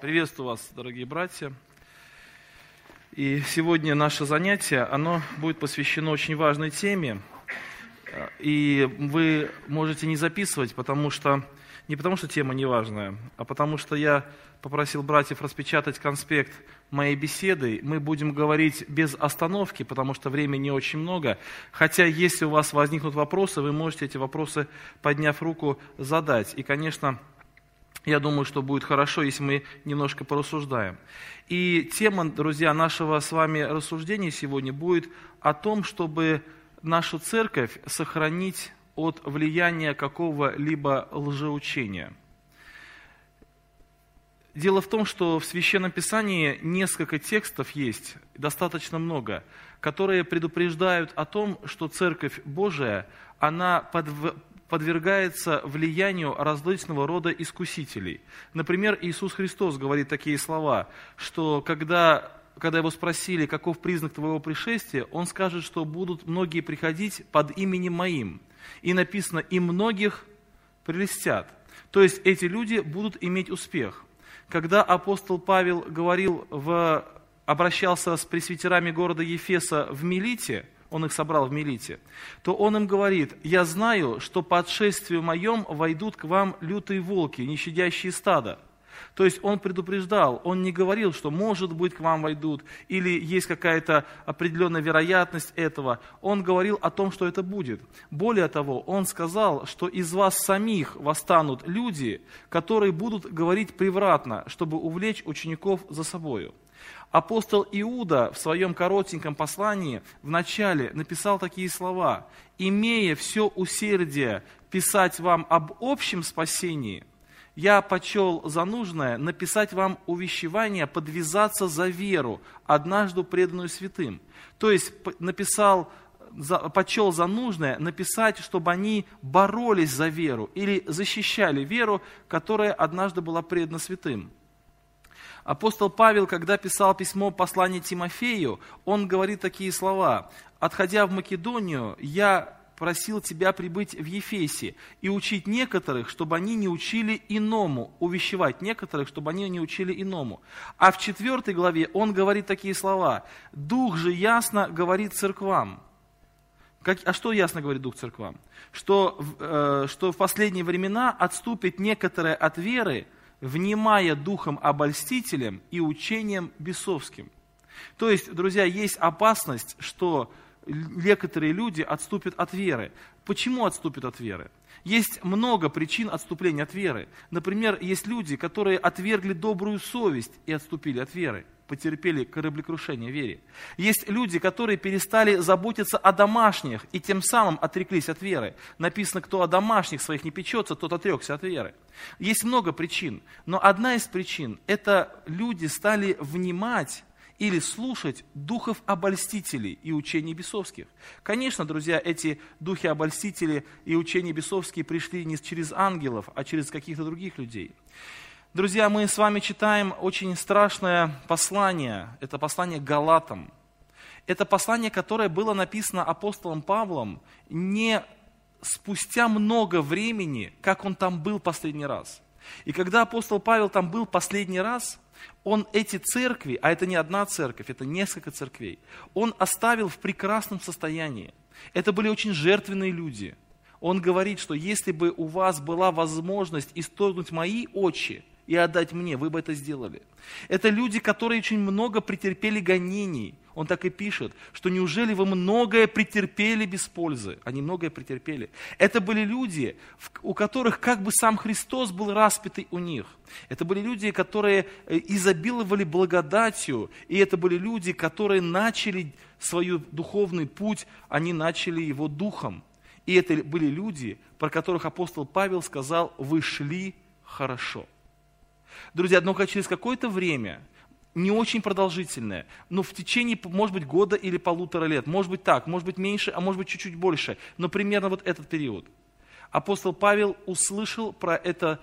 Приветствую вас, дорогие братья. И сегодня наше занятие, оно будет посвящено очень важной теме. И вы можете не записывать, не потому что тема не важная, а потому что я попросил братьев распечатать конспект моей беседы. Мы будем говорить без остановки, потому что времени не очень много. Хотя, если у вас возникнут вопросы, вы можете эти вопросы, подняв руку, задать. И, конечно, я думаю, что будет хорошо, если мы немножко порассуждаем. И тема, друзья, нашего с вами рассуждения сегодня будет о том, чтобы нашу церковь сохранить от влияния какого-либо лжеучения. Дело в том, что в Священном Писании несколько текстов есть, достаточно много, которые предупреждают о том, что Церковь Божия, она подвергается влиянию различного рода искусителей. Например, Иисус Христос говорит такие слова, что когда его спросили, каков признак твоего пришествия, он скажет, что будут многие приходить под именем моим. И написано, и многих прелестят. То есть эти люди будут иметь успех. Когда апостол Павел обращался с пресвитерами города Ефеса в Милите, он их собрал в Милите, то он им говорит: «Я знаю, что по отшествию моем войдут к вам лютые волки, не щадящие стада». То есть он предупреждал, он не говорил, что может быть к вам войдут, или есть какая-то определенная вероятность этого. Он говорил о том, что это будет. Более того, он сказал, что из вас самих восстанут люди, которые будут говорить превратно, чтобы увлечь учеников за собою. Апостол Иуда в своем коротеньком послании в начале написал такие слова: «Имея все усердие писать вам об общем спасении, я почел за нужное написать вам увещевание подвязаться за веру, однажды преданную святым». То есть почел за нужное написать, чтобы они боролись за веру или защищали веру, которая однажды была предана святым. Апостол Павел, когда писал послание Тимофею, он говорит такие слова: «Отходя в Македонию, я просил тебя прибыть в Ефесе и учить некоторых, чтобы они не учили иному, увещевать некоторых, чтобы они не учили иному». А в 4 главе он говорит такие слова: «Дух же ясно говорит церквам». А что ясно говорит Дух церквам? Что в последние времена отступит некоторые от веры, внимая духом обольстителям и учением бесовским. То есть, друзья, есть опасность, что некоторые люди отступят от веры. Почему отступят от веры? Есть много причин отступления от веры. Например, есть люди, которые отвергли добрую совесть и отступили от веры, потерпели кораблекрушение в вере. Есть люди, которые перестали заботиться о домашних и тем самым отреклись от веры. Написано, кто о домашних своих не печется, тот отрекся от веры. Есть много причин, но одна из причин – это люди стали внимать или слушать духов обольстителей и учений бесовских. Конечно, друзья, эти духи обольстители и учения бесовские пришли не через ангелов, а через каких-то других людей. Друзья, мы с вами читаем очень страшное послание. Это послание к Галатам. Это послание, которое было написано апостолом Павлом не спустя много времени, как он там был последний раз. И когда апостол Павел там был последний раз, он эти церкви, а это не одна церковь, это несколько церквей, он оставил в прекрасном состоянии. Это были очень жертвенные люди. Он говорит, что если бы у вас была возможность исторгнуть мои очи и отдать мне, вы бы это сделали. Это люди, которые очень много претерпели гонений. Он так и пишет, что неужели вы многое претерпели без пользы? Они многое претерпели. Это были люди, у которых как бы сам Христос был распятый у них. Это были люди, которые изобиловали благодатью. И это были люди, которые начали свой духовный путь, они начали его духом. И это были люди, про которых апостол Павел сказал: «Вы шли хорошо». Друзья, однако через какое-то время, не очень продолжительное, но в течение, может быть, года или 1,5 лет, может быть так, может быть меньше, а может быть чуть-чуть больше, но примерно вот этот период, апостол Павел услышал про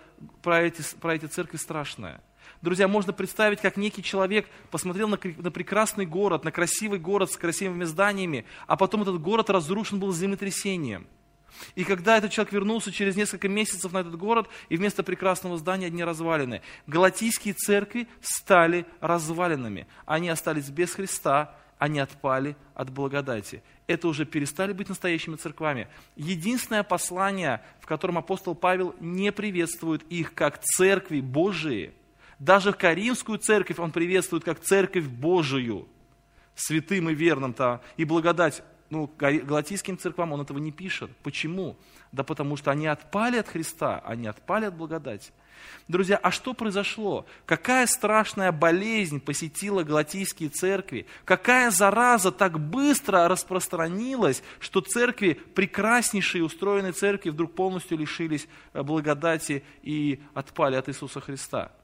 эти церкви страшное. Друзья, можно представить, как некий человек посмотрел на прекрасный город, на красивый город с красивыми зданиями, а потом этот город разрушен был землетрясением. И когда этот человек вернулся через несколько месяцев на этот город, и вместо прекрасного здания одни развалины, галатийские церкви стали развалинами. Они остались без Христа, они отпали от благодати. Это уже перестали быть настоящими церквами. Единственное послание, в котором апостол Павел не приветствует их как церкви Божии, даже Коринфскую церковь он приветствует как церковь Божию, святым и верным-то, и благодать. Галатийским церквам он этого не пишет. Почему? Да потому что они отпали от Христа, они отпали от благодати. Друзья, а что произошло? Какая страшная болезнь посетила галатийские церкви? Какая зараза так быстро распространилась, что церкви, прекраснейшие устроенные церкви, вдруг полностью лишились благодати и отпали от Иисуса Христа?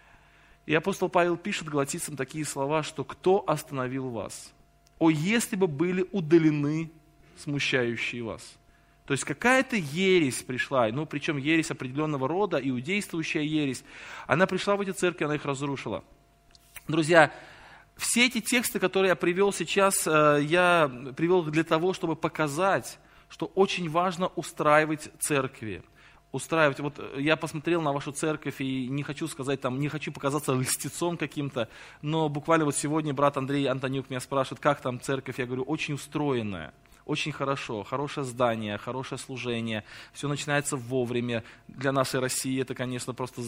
И апостол Павел пишет галатийцам такие слова, что «Кто остановил вас? О, если бы были удалены смущающие вас». То есть какая-то ересь пришла, причем ересь определенного рода, иудействующая ересь, она пришла в эти церкви, она их разрушила. Друзья, все эти тексты, которые я привел сейчас, я привел их для того, чтобы показать, что очень важно устраивать церкви. Устраивать. Вот я посмотрел на вашу церковь и не хочу сказать, не хочу показаться льстецом каким-то, но буквально вот сегодня брат Андрей Антонюк меня спрашивает, как там церковь, я говорю, очень устроенная, очень хорошо, хорошее здание, хорошее служение, все начинается вовремя. Для нашей России это, конечно, просто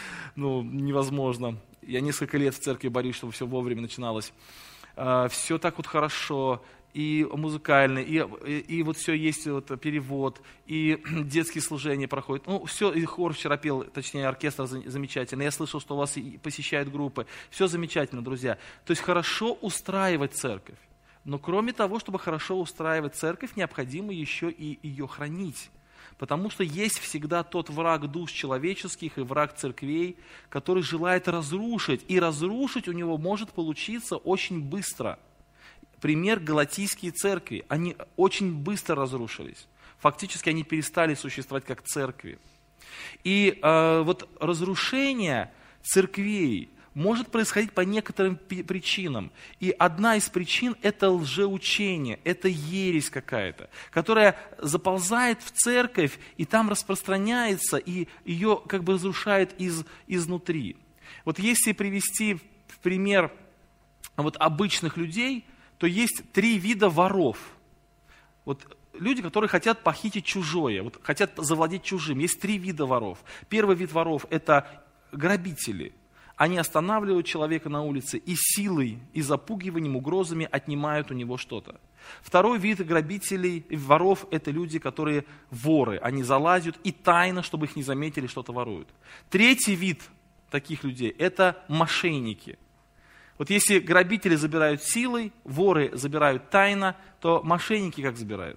невозможно. Я несколько лет в церкви борюсь, чтобы все вовремя начиналось. Все так вот хорошо. И музыкальный, и вот все есть перевод, и детские служения проходят. Все, и хор вчера пел, точнее, оркестр замечательный. Я слышал, что у вас посещают группы. Все замечательно, друзья. То есть хорошо устраивать церковь. Но кроме того, чтобы хорошо устраивать церковь, необходимо еще и ее хранить. Потому что есть всегда тот враг душ человеческих и враг церквей, который желает разрушить. И разрушить у него может получиться очень быстро. Пример галатийские церкви. Они очень быстро разрушились. Фактически они перестали существовать как церкви. И вот разрушение церквей может происходить по некоторым причинам. И одна из причин – это лжеучение, это ересь какая-то, которая заползает в церковь и там распространяется, и ее как бы разрушает изнутри. Вот если привести в пример обычных людей, то есть 3 вида воров. Люди, которые хотят похитить чужое, хотят завладеть чужим. Есть 3 вида воров. Первый вид воров – это грабители. Они останавливают человека на улице и силой, и запугиванием, угрозами отнимают у него что-то. Второй вид грабителей, воров – это люди, которые воры. Они залазят и тайно, чтобы их не заметили, что-то воруют. Третий вид таких людей – это мошенники. Если грабители забирают силой, воры забирают тайно, то мошенники как забирают?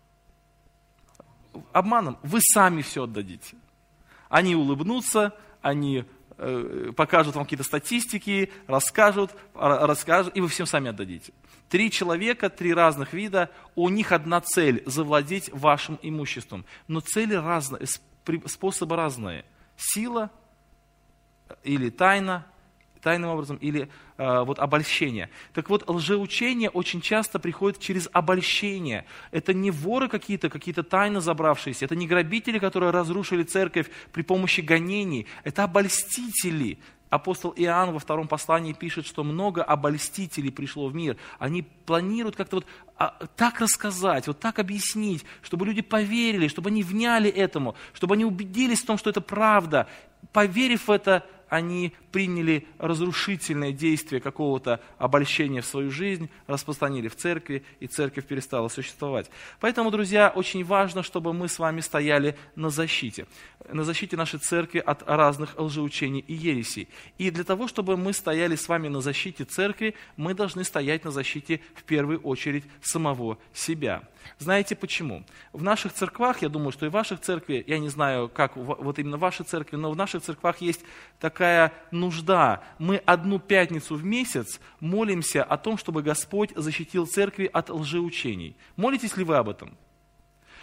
Обманом. Вы сами все отдадите. Они улыбнутся, они покажут вам какие-то статистики, расскажут, и вы всем сами отдадите. 3 человека, 3 разных вида, у них одна цель – завладеть вашим имуществом. Но цели разные, способы разные. Сила или тайна, тайным образом, или обольщение. Так вот, лжеучение очень часто приходит через обольщение. Это не воры какие-то тайно забравшиеся, это не грабители, которые разрушили церковь при помощи гонений, это обольстители. Апостол Иоанн во 2 послании пишет, что много обольстителей пришло в мир. Они планируют как-то так рассказать, так объяснить, чтобы люди поверили, чтобы они вняли этому, чтобы они убедились в том, что это правда. Поверив в это, они приняли разрушительное действие какого-то обольщения в свою жизнь, распространили в церкви, и церковь перестала существовать. Поэтому, друзья, очень важно, чтобы мы с вами стояли на защите нашей церкви от разных лжеучений и ересей. И для того, чтобы мы стояли с вами на защите церкви, мы должны стоять на защите, в первую очередь, самого себя. Знаете почему? В наших церквах, я думаю, что и в ваших церквях, я не знаю, как именно в вашей церкви, но в наших церквах есть такая нужда. Мы 1 пятницу в месяц молимся о том, чтобы Господь защитил церкви от лжеучений. Молитесь ли вы об этом?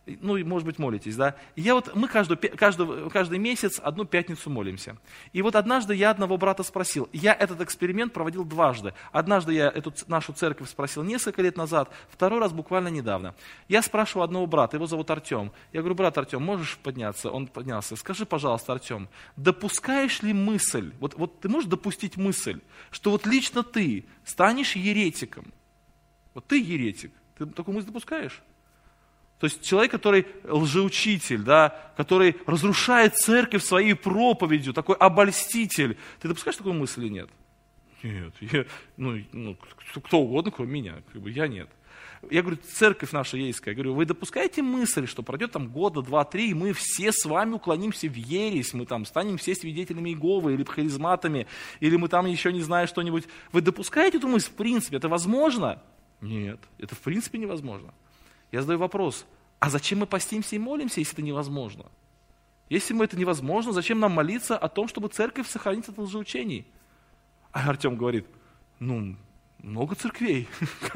Ну, может быть, молитесь, да? И мы каждый месяц одну пятницу молимся. И вот однажды я одного брата спросил, я этот эксперимент проводил дважды. Однажды я эту нашу церковь спросил несколько лет назад, второй раз буквально недавно. Я спрашиваю одного брата, его зовут Артем. Я говорю, брат Артем, можешь подняться? Он поднялся. Скажи, пожалуйста, Артем, допускаешь ли мысль, вот ты можешь допустить мысль, что вот лично ты станешь еретиком? Вот ты еретик, ты такую мысль допускаешь? То есть человек, который лжеучитель, да, который разрушает церковь своей проповедью, такой обольститель. Ты допускаешь такую мысль или нет? Нет, кто угодно, кроме меня, я нет. Я говорю, церковь наша ейская, я говорю, вы допускаете мысль, что пройдет там года, 2-3, и мы все с вами уклонимся в ересь, мы там станем все свидетелями Иеговы или харизматами, или мы там еще не знаю что-нибудь. Вы допускаете эту мысль в принципе? Это возможно? Нет, это в принципе невозможно. Я задаю вопрос, а зачем мы постимся и молимся, если это невозможно? Если это невозможно, зачем нам молиться о том, чтобы церковь сохранить от лжеучений? А Артем говорит, много церквей,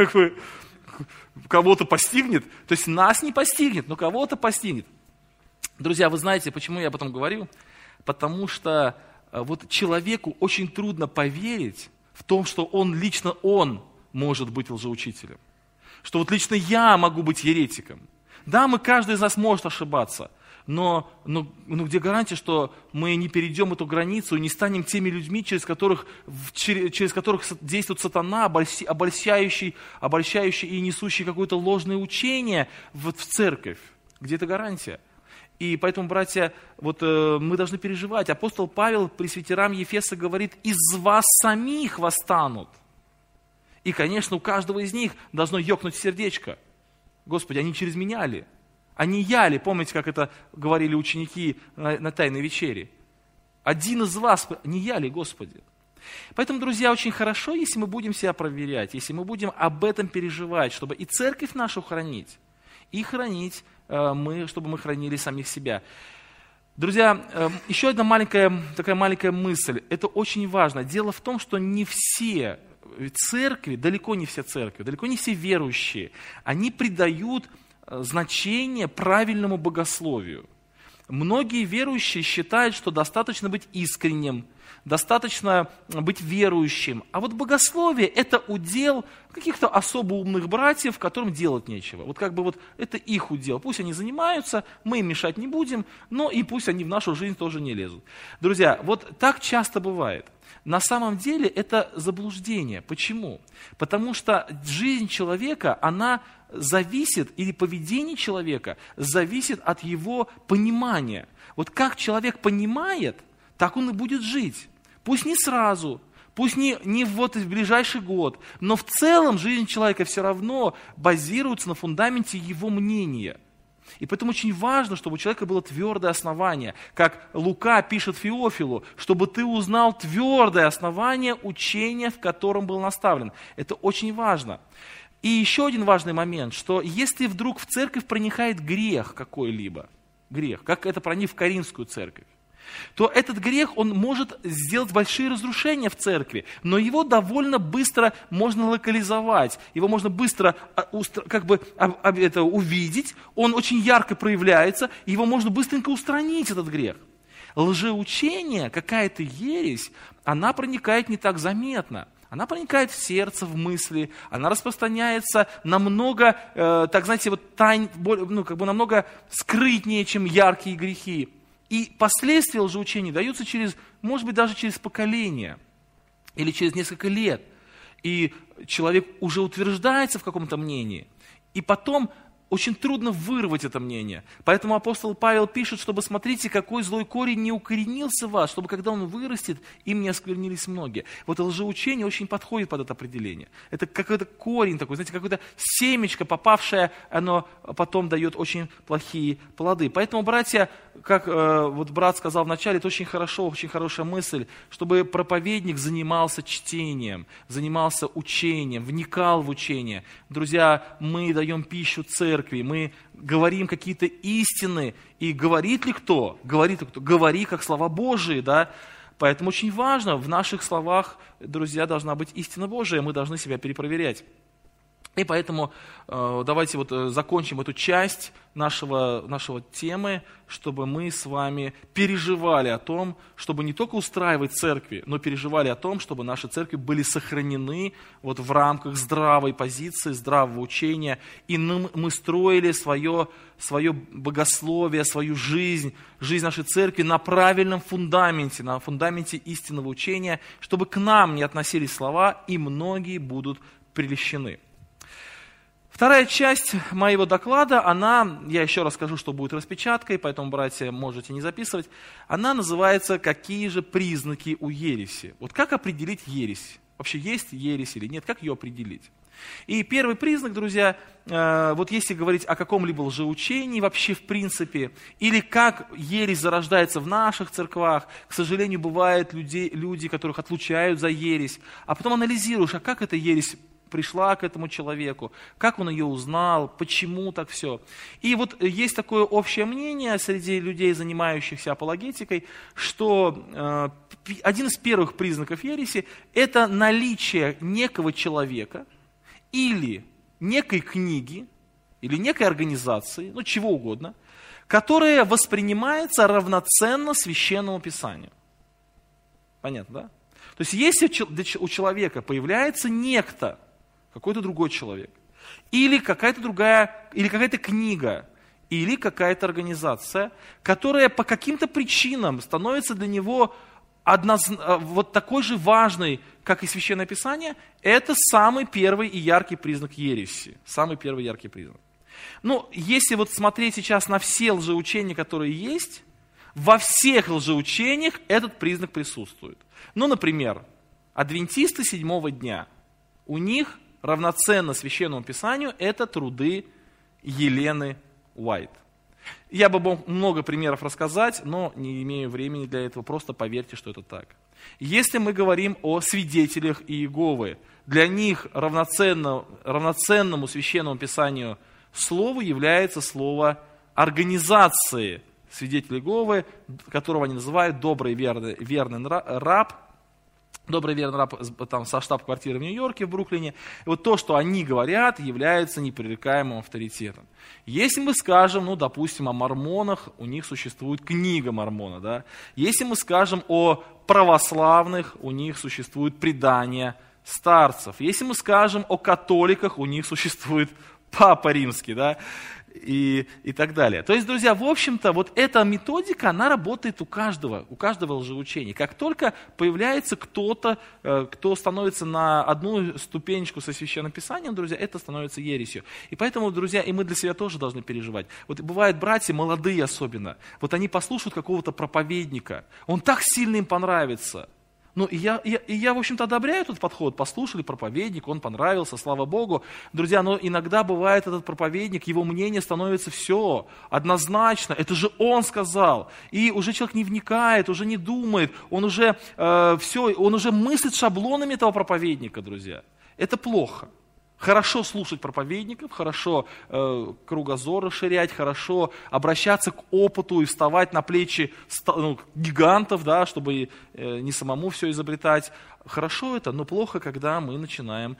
кого-то постигнет, то есть нас не постигнет, но кого-то постигнет. Друзья, вы знаете, почему я об этом говорю? Потому что вот человеку очень трудно поверить в том, что лично он может быть лжеучителем. Что вот лично я могу быть еретиком. Да, каждый из нас может ошибаться, но где гарантия, что мы не перейдем эту границу и не станем теми людьми, через которых действует сатана, обольщающий и несущий какое-то ложное учение в церковь? Где эта гарантия? И поэтому, братья, мы должны переживать. Апостол Павел пресвитерам Ефеса говорит, из вас самих восстанут. И, конечно, у каждого из них должно ёкнуть сердечко. Господи, они через меня ли? Они я ли? Помните, как это говорили ученики на Тайной вечере? Один из вас, не я ли, Господи? Поэтому, друзья, очень хорошо, если мы будем себя проверять, если мы будем об этом переживать, чтобы и церковь нашу хранить, и хранить чтобы мы хранили самих себя. Друзья, еще одна такая маленькая мысль. Это очень важно. Дело в том, что не все церкви, далеко не все церкви, далеко не все верующие, они придают значение правильному богословию. Многие верующие считают, что достаточно быть искренним, достаточно быть верующим. А вот богословие – это удел каких-то особо умных братьев, которым делать нечего. Это их удел. Пусть они занимаются, мы им мешать не будем, но и пусть они в нашу жизнь тоже не лезут. Друзья, так часто бывает. На самом деле это заблуждение. Почему? Потому что жизнь человека, она зависит, или поведение человека зависит от его понимания. Вот как человек понимает, так он и будет жить. Пусть не сразу, пусть не в ближайший год, но в целом жизнь человека все равно базируется на фундаменте его мнения. И поэтому очень важно, чтобы у человека было твердое основание. Как Лука пишет Феофилу, чтобы ты узнал твердое основание учения, в котором был наставлен. Это очень важно. И еще один важный момент, что если вдруг в церковь проникает грех какой-либо, как это проник в Коринфскую церковь, то этот грех, он может сделать большие разрушения в церкви, но его довольно быстро можно локализовать, его можно быстро увидеть, он очень ярко проявляется, его можно быстренько устранить, этот грех. Лжеучение, какая-то ересь, она проникает не так заметно. Она проникает в сердце, в мысли, она распространяется намного, намного скрытнее, чем яркие грехи. И последствия лжеучения даются может быть, даже через поколение или через несколько лет. И человек уже утверждается в каком-то мнении, и потом очень трудно вырвать это мнение. Поэтому апостол Павел пишет, чтобы смотрите, какой злой корень не укоренился в вас, чтобы когда он вырастет, им не осквернились многие. Лжеучение очень подходит под это определение. Это какой-то корень такой, знаете, какое-то семечко попавшее, оно потом дает очень плохие плоды. Поэтому, братья, как брат сказал вначале, это очень хорошая мысль, чтобы проповедник занимался чтением, занимался учением, вникал в учение. Друзья, мы даем пищу церкви, мы говорим какие-то истины, и говорит ли кто? Говори как слова Божии, да? Поэтому очень важно, в наших словах, друзья, должна быть истина Божия, мы должны себя перепроверять. И поэтому давайте вот закончим эту часть нашего темы, чтобы мы с вами переживали о том, чтобы не только устраивать церкви, но переживали о том, чтобы наши церкви были сохранены вот в рамках здравой позиции, здравого учения, и мы строили свое богословие, свою жизнь нашей церкви на правильном фундаменте, на фундаменте истинного учения, чтобы к нам не относились слова, и многие будут прельщены. Вторая часть моего доклада, я еще раз скажу, что будет распечаткой, поэтому, братья, можете не записывать, она называется «Какие же признаки у ереси?». Вот как определить ересь? Вообще есть ересь или нет? Как ее определить? И первый признак, друзья, вот если говорить о каком-либо лжеучении вообще в принципе, или как ересь зарождается в наших церквах, к сожалению, бывают люди, которых отлучают за ересь, а потом анализируешь, а как эта ересь пришла к этому человеку, как он ее узнал, почему так все. И вот есть такое общее мнение среди людей, занимающихся апологетикой, что один из первых признаков ереси – это наличие некого человека или некой книги, или некой организации, чего угодно, которая воспринимается равноценно Священному Писанию. Понятно, да? То есть если у человека появляется некто, какой-то другой человек, или какая-то книга, или какая-то организация, которая по каким-то причинам становится для него вот такой же важной, как и Священное Писание, это самый первый и яркий признак ереси. Самый первый яркий признак. Если вот смотреть сейчас на все лжеучения, которые есть, во всех лжеучениях этот признак присутствует. Например, адвентисты седьмого дня, у них равноценно Священному Писанию это труды Елены Уайт. Я бы мог много примеров рассказать, но не имею времени для этого, просто поверьте, что это так. Если мы говорим о свидетелях Иеговы, для них равноценному Священному Писанию слову является слово организации свидетелей Иеговы, которого они называют добрый верный раб, добрый верный раб там, со штаб-квартиры в Нью-Йорке, в Бруклине. И вот то, что они говорят, является непререкаемым авторитетом. Если мы скажем, допустим, о мормонах, у них существует книга Мормона. Да? Если мы скажем о православных, у них существует предание старцев. Если мы скажем о католиках, у них существует Папа Римский. Да? И так далее. То есть, друзья, в общем-то, вот эта методика, она работает у каждого лжеучения. Как только появляется кто-то, кто становится на одну ступенечку со Священным Писанием, друзья, это становится ересью. И поэтому, друзья, и мы для себя тоже должны переживать. Вот бывают братья, молодые особенно, вот они послушают какого-то проповедника, он так сильно им понравится. И я, в общем-то, одобряю этот подход. Послушали проповедник, он понравился, слава Богу. Друзья, но иногда бывает этот проповедник, его мнение становится все однозначно. Это же он сказал. И уже человек не вникает, уже не думает. Он уже мыслит шаблонами этого проповедника, друзья. Это плохо. Хорошо слушать проповедников, хорошо кругозор расширять, хорошо обращаться к опыту и вставать на плечи гигантов, да, чтобы не самому все изобретать. Хорошо это, но плохо, когда мы начинаем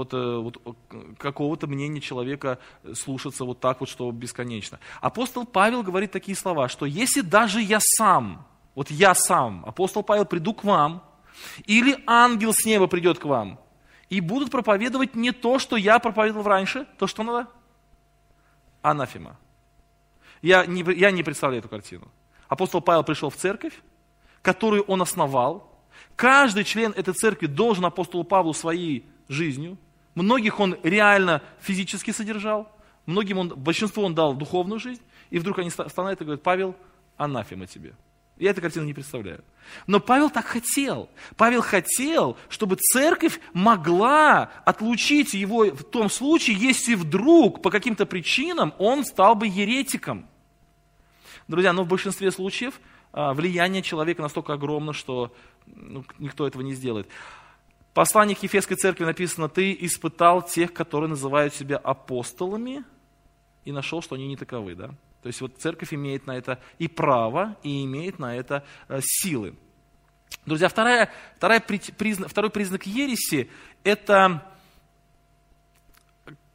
какого-то мнения человека слушаться вот так вот, что бесконечно. Апостол Павел говорит такие слова, что если даже я сам, апостол Павел, приду к вам, или ангел с неба придет к вам, и будут проповедовать не то, что я проповедовал раньше, то, что надо. Анафема. Я не представляю эту картину. Апостол Павел пришел в церковь, которую он основал. Каждый член этой церкви должен апостолу Павлу своей жизнью. Многих он реально физически содержал, большинству он дал духовную жизнь. И вдруг они становятся и говорят: Павел, анафема тебе. Я эту картину не представляю. Но Павел так хотел. Павел хотел, чтобы церковь могла отлучить его в том случае, если вдруг по каким-то причинам он стал бы еретиком. Друзья, в большинстве случаев влияние человека настолько огромно, что никто этого не сделает. В послании к Ефесской церкви написано: ты испытал тех, которые называют себя апостолами, и нашел, что они не таковы. Да? То есть вот церковь имеет на это и право, и имеет на это силы. Друзья, второй признак ереси – это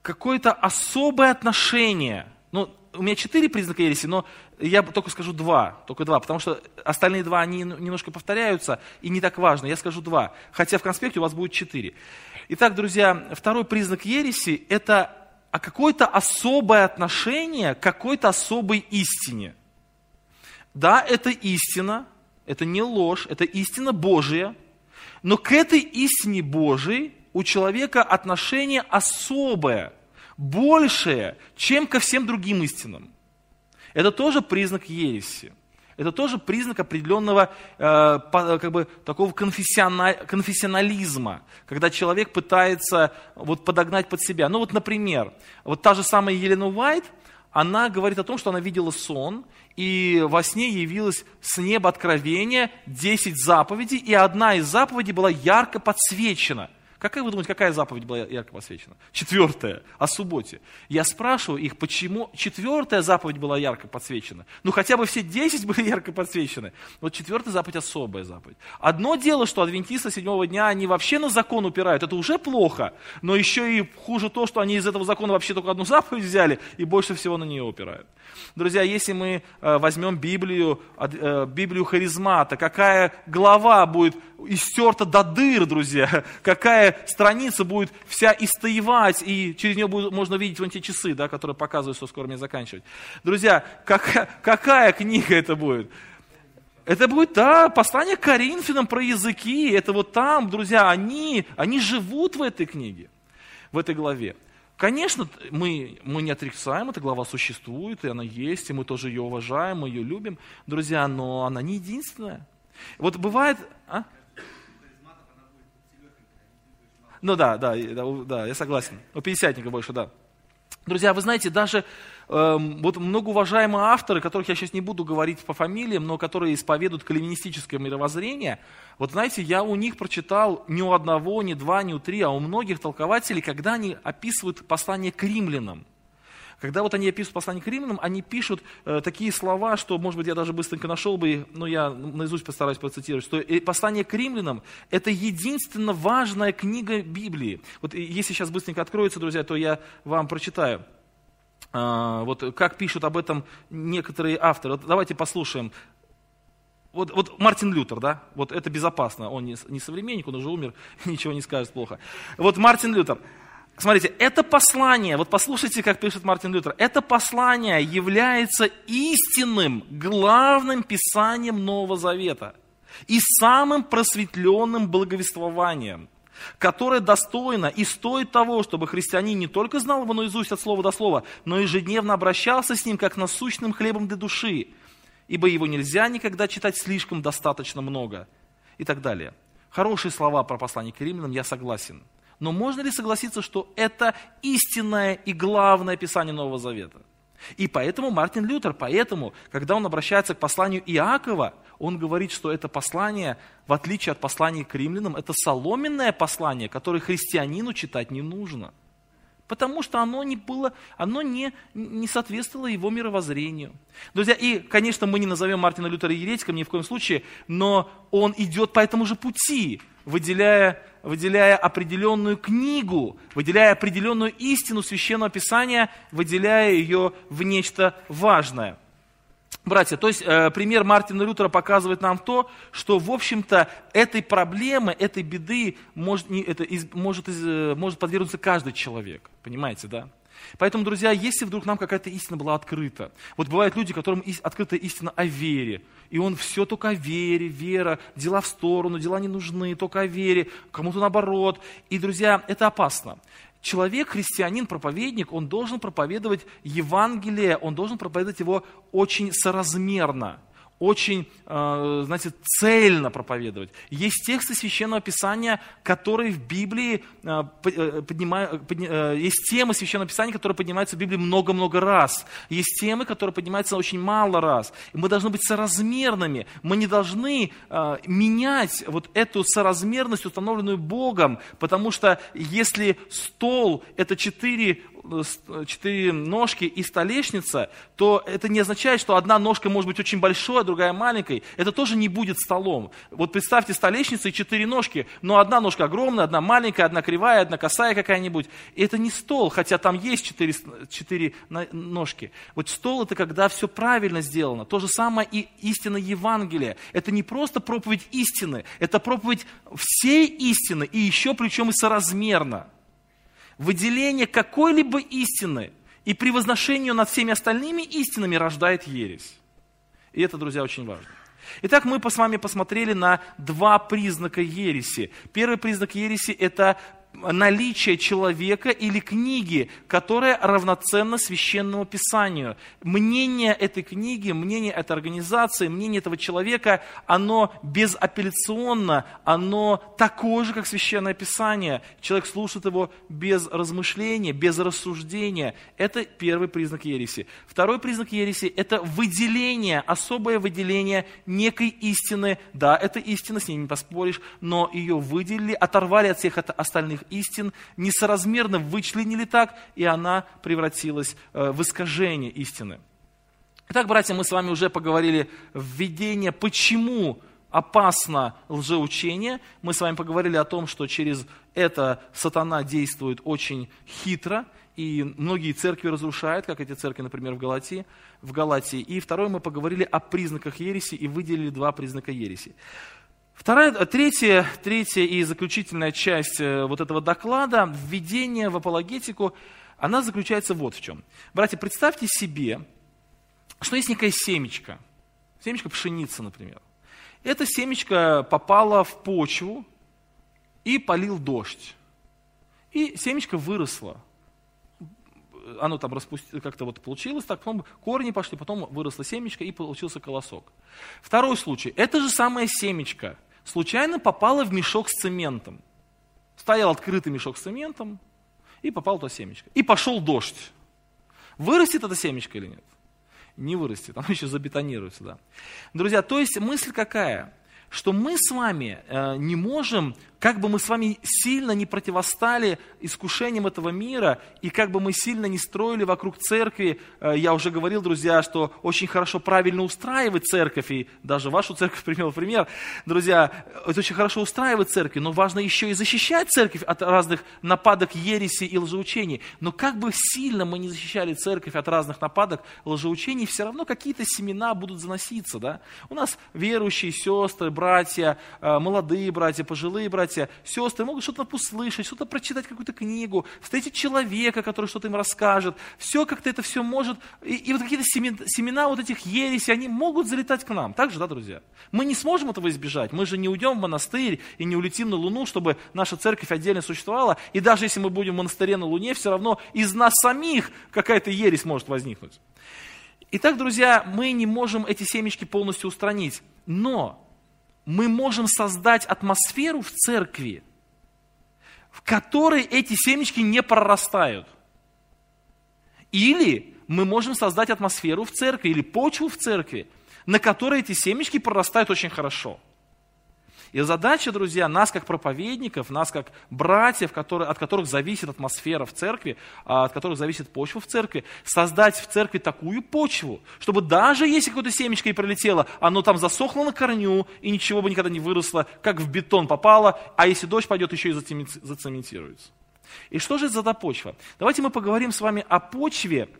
какое-то особое отношение. Ну, у меня 4 признака ереси, но я только скажу 2, потому что остальные 2, они немножко повторяются, и не так важно, я скажу 2, хотя в конспекте у вас будет 4. Итак, друзья, второй признак ереси – это какое-то особое отношение к какой-то особой истине. Да, это истина, это не ложь, это истина Божия, но к этой истине Божией у человека отношение особое, большее, чем ко всем другим истинам. Это тоже признак ереси. Это тоже признак определенного такого конфессионализма, когда человек пытается подогнать под себя. Ну вот, например, та же самая Елена Уайт, она говорит о том, что она видела сон, и во сне явилось с неба откровение, 10 заповедей, и одна из заповедей была ярко подсвечена. Какая, вы думаете, какая заповедь была ярко подсвечена? 4, о субботе. Я спрашиваю их, почему 4 заповедь была ярко подсвечена? Ну, хотя бы все 10 были ярко подсвечены. Вот 4 заповедь особая заповедь. Одно дело, что адвентисты 7-го дня, они вообще на закон упирают, это уже плохо, но еще и хуже то, что они из этого закона вообще только одну заповедь взяли и больше всего на нее упирают. Друзья, если мы возьмем Библию харизмата, какая глава будет истерта до дыр, друзья, какая страница будет вся истоевать, и через нее можно видеть вон те часы, да, которые показывают, что скоро мне заканчивать. Друзья, какая книга это будет? Это будет, да, послание к Коринфянам про языки, это вот там, друзья, они живут в этой книге, в этой главе. Конечно, мы не отрицаем, эта глава существует, и она есть, и мы тоже ее уважаем, мы ее любим, друзья, но она не единственная. Вот бывает... Ну да, я согласен. У пятидесятника больше, да. Друзья, вы знаете, даже многоуважаемые авторы, которых я сейчас не буду говорить по фамилиям, но которые исповедуют кальвинистическое мировоззрение, вот знаете, я у них прочитал не у одного, не 2, не у 3, а у многих толкователей, когда они описывают послание к римлянам. Когда вот они описывают послание к римлянам, они пишут такие слова, что, может быть, я даже быстренько нашел бы, но я наизусть постараюсь процитировать, что послание к римлянам – это единственно важная книга Библии. Вот если сейчас быстренько откроется, друзья, то я вам прочитаю. Вот как пишут об этом некоторые авторы. Вот давайте послушаем. Вот Мартин Лютер, да, вот это безопасно, он не современник, он уже умер, ничего не скажет плохо. Вот Мартин Лютер. Смотрите, это послание, вот послушайте, как пишет Мартин Лютер, это послание является истинным, главным писанием Нового Завета и самым просветленным благовествованием, которое достойно и стоит того, чтобы христианин не только знал его наизусть от слова до слова, но ежедневно обращался с ним как насущным хлебом для души, ибо его нельзя никогда читать слишком достаточно много и так далее. Хорошие слова про послание к римлянам, я согласен. Но можно ли согласиться, что это истинное и главное писание Нового Завета? И поэтому Мартин Лютер, когда он обращается к посланию Иакова, он говорит, что это послание, в отличие от послания к римлянам, это соломенное послание, которое христианину читать не нужно. Потому что оно не соответствовало его мировоззрению. Друзья, и, конечно, мы не назовем Мартина Лютера еретиком ни в коем случае, но он идет по этому же пути, выделяя определенную книгу, выделяя определенную истину Священного Писания, выделяя ее в нечто важное. Братья, то есть пример Мартина Лютера показывает нам то, что, в общем-то, этой проблемы, этой беды может подвергнуться каждый человек. Понимаете, да? Поэтому, друзья, если вдруг нам какая-то истина была открыта, вот бывают люди, которым открыта истина о вере, и он все только о вере, вера, дела в сторону, дела не нужны, только о вере, кому-то наоборот. И, друзья, это опасно. Человек, христианин, проповедник, он должен проповедовать Евангелие, он должен проповедовать его очень соразмерно, очень, цельно проповедовать. Есть тексты Священного Писания, которые в Библии есть темы Священного Писания, которые поднимаются в Библии много-много раз. Есть темы, которые поднимаются очень мало раз. И мы должны быть соразмерными. Мы не должны менять вот эту соразмерность, установленную Богом, потому что если стол – это 4 ножки и столешница, то это не означает, что одна ножка может быть очень большой, а другая маленькой. Это тоже не будет столом. Вот представьте столешницу и 4 ножки, но одна ножка огромная, одна маленькая, одна кривая, одна косая какая-нибудь. И это не стол, хотя там есть 4 ножки. Вот стол — это когда все правильно сделано. То же самое и истина Евангелия. Это не просто проповедь истины, это проповедь всей истины, и еще причем и соразмерно. Выделение какой-либо истины и превозношение над всеми остальными истинами рождает ересь. И это, друзья, очень важно. Итак, мы с вами посмотрели на 2 признака ереси. Первый признак ереси — это наличие человека или книги, которая равноценна Священному Писанию. Мнение этой книги, мнение этой организации, мнение этого человека, оно безапелляционно, оно такое же, как Священное Писание. Человек слушает его без размышления, без рассуждения. Это первый признак ереси. Второй признак ереси – это выделение, особое выделение некой истины. Да, это истина, с ней не поспоришь, но ее выделили, оторвали от всех остальных истин, несоразмерно вычленили так, и она превратилась в искажение истины. Итак, братья, мы с вами уже поговорили введение, почему опасно лжеучение. Мы с вами поговорили о том, что через это сатана действует очень хитро, и многие церкви разрушает, как эти церкви, например, в Галатии. И второе, мы поговорили о признаках ереси и выделили 2 признака ереси. Третья и заключительная часть вот этого доклада, введение в апологетику, она заключается вот в чем. Братья, представьте себе, что есть некая семечко пшеницы, например. Эта семечко попала в почву и полил дождь. И семечко выросло. Оно там как-то вот получилось, так, потом корни пошли, потом выросло семечко и получился колосок. Второй случай. Это же самое семечко случайно попало в мешок с цементом. Стоял открытый мешок с цементом, и попало туда семечко. И пошел дождь. Вырастет это семечко или нет? Не вырастет, оно еще забетонируется. Да. Друзья, то есть мысль какая? Что мы с вами не можем, как бы мы с вами сильно не противостали искушениям этого мира, и как бы мы сильно не строили вокруг церкви, я уже говорил, друзья, что очень хорошо правильно устраивать церковь, и даже вашу церковь привел пример, друзья, это очень хорошо устраивать церковь, но важно еще и защищать церковь от разных нападок ереси и лжеучений. Но как бы сильно мы не защищали церковь от разных нападок лжеучений, все равно какие-то семена будут заноситься. Да? У нас верующие сестры, братья, молодые братья, пожилые братья, сестры могут что-то услышать, что-то прочитать, какую-то книгу, встретить человека, который что-то им расскажет. Все как-то это все может. И вот какие-то семена вот этих ересей, они могут залетать к нам. Так же, да, друзья? Мы не сможем этого избежать. Мы же не уйдем в монастырь и не улетим на Луну, чтобы наша церковь отдельно существовала. И даже если мы будем в монастыре на Луне, все равно из нас самих какая-то ересь может возникнуть. Итак, друзья, мы не можем эти семечки полностью устранить. Но мы можем создать атмосферу в церкви, в которой эти семечки не прорастают. Или мы можем создать атмосферу в церкви, или почву в церкви, на которой эти семечки прорастают очень хорошо. И задача, друзья, нас как проповедников, нас как братьев, от которых зависит атмосфера в церкви, от которых зависит почва в церкви, создать в церкви такую почву, чтобы даже если какое-то семечко и пролетело, оно там засохло на корню и ничего бы никогда не выросло, как в бетон попало, а если дождь пойдет, еще и зацементируется. И что же это за почва? Давайте мы поговорим с вами о почве,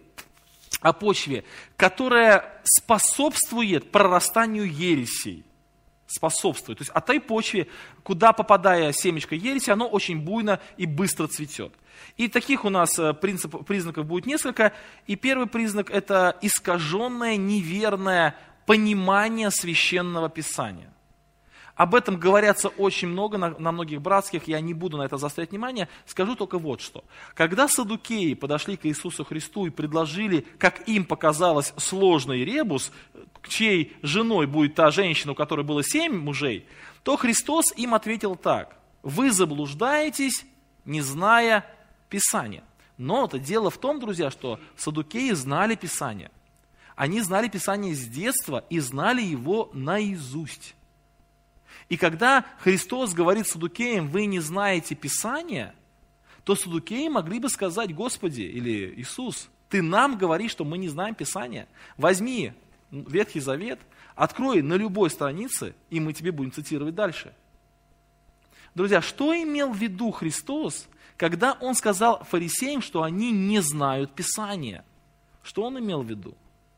которая способствует прорастанию ересей. Способствует. То есть о той почве, куда попадая семечко ереси, оно очень буйно и быстро цветет. И таких у нас признаков будет несколько. И первый признак – это искаженное, неверное понимание Священного Писания. Об этом говорится очень много на многих братских, я не буду на это заострять внимание, скажу только вот что. Когда саддукеи подошли к Иисусу Христу и предложили, как им показалось, сложный ребус, чьей женой будет та женщина, у которой было 7 мужей, то Христос им ответил так: вы заблуждаетесь, не зная Писания. Но это дело в том, друзья, что саддукеи знали Писание. Они знали Писание с детства и знали его наизусть. И когда Христос говорит саддукеям, вы не знаете Писания, то саддукеи могли бы сказать: Господи или Иисус, Ты нам говоришь, что мы не знаем Писания. Возьми Ветхий Завет, открой на любой странице, и мы тебе будем цитировать дальше. Друзья, что имел в виду Христос, когда Он сказал фарисеям, что они не знают Писания? Что Он имел в виду?